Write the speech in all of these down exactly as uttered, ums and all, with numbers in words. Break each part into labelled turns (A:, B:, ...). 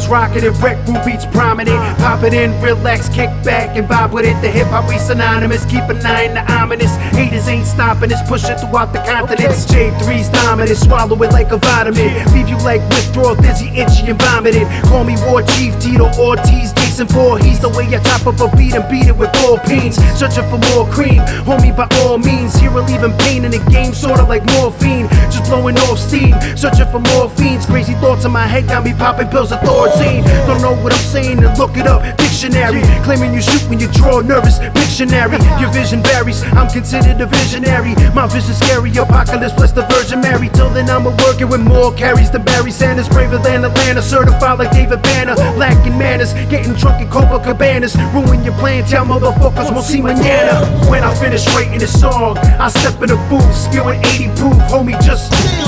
A: rounds rocking it, wreck room beats prominent. Pop it in, relax, kick back and vibe with it. The hip hop we synonymous, keep an eye on the ominous. Haters ain't stopping us, pushing throughout the continents. J three's dominant, swallow it like a vitamin. Leave you like withdrawal, dizzy, itchy and vomited. Call me War Chief, Tito Ortiz, Jason Voorhees. The way I chop up a beat and beat it with ball peens. Searching for more cream, homie, by all means. Here relieving pain in the game, sorta like morphine. Just blowing off steam, searching for morphines. Crazy thoughts in my head got me popping pills of Thorazine. Don't know what I'm saying, then look it up, dictionary. Claiming you shoot when you draw, nervous, dictionary. Your vision varies, I'm considered a visionary. My vision scary, apocalypse bless the Virgin Mary. Till then I'm working with more carries than Barry Sanders. Braver than Atlanta, certified like David Banner. Lacking manners, getting drunk in Copacabanas. Ruin your plan, tell motherfuckers won't see manana. When I finish writing this song, I step in the booth, spewing eighty proof, homie, just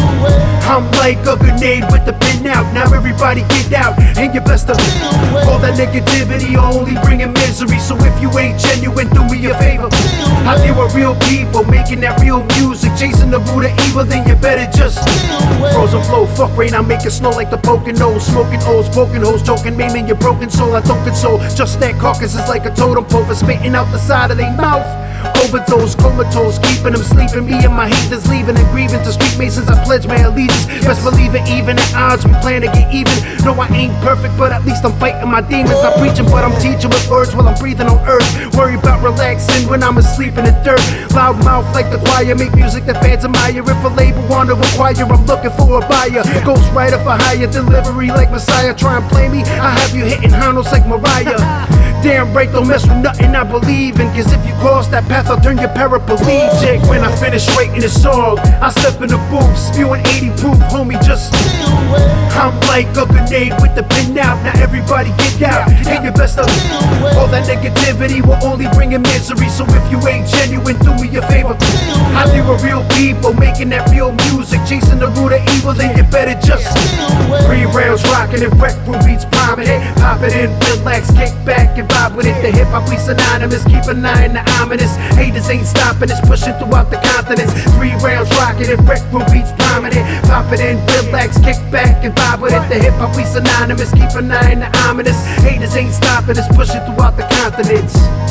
A: I'm like a grenade with the pin out. Now everybody get out, and you best to all that negativity only bringing misery. So if you ain't genuine, do me a favor. I deal with real people, making that real music, chasing the root of evil, then you better just frozen flow, fuck rain, I make it snow like the Poconos. Smoking O's, broken hoes, choking, maiming your broken soul. I don't console, just that carcass is like a totem pole for spitting out the side of their mouth. Overdose, comatose, keeping them sleeping. Me and my haters leaving and grieving. To street masons I pledge my allegiance. Best believe it, even at odds we plan to get even. No, I ain't perfect, but at least I'm fighting my demons. Not preaching, but I'm teaching with words while I'm breathing on earth. Worry about relaxing when I'm asleep in the dirt. Loud mouth like the choir, make music that fans admire. If a label wanna acquire, I'm looking for a buyer. Ghost writer for higher delivery like Messiah. Try and play me, I have you hitting Hanos like Mariah. Damn right, don't mess with nothing I believe in. Cause if you cross that path, I'll turn you paraplegic. When I finish writing this song, I step in the booth, spewing eighty proof, homie, just I'm like a grenade with the pin out. Now everybody get out, and you best to all that negativity will only bring in misery. So if you ain't genuine, do me a favor. I deal with real people, making that real music, chasing the root of evil, then you better just three rounds rocking it, wreck room beats prominent. Pop it in, relax, kick back and vibe with it. The hip hop we synonymous, keep an eye on the ominous. Haters ain't stopping us, pushing throughout the continents. Three rounds rocking it, wreck room beats prominent. Pop it in, relax, kick back and vibe with it. The hip hop we synonymous, keep an eye on the ominous. Haters ain't stopping us, pushing throughout the continents.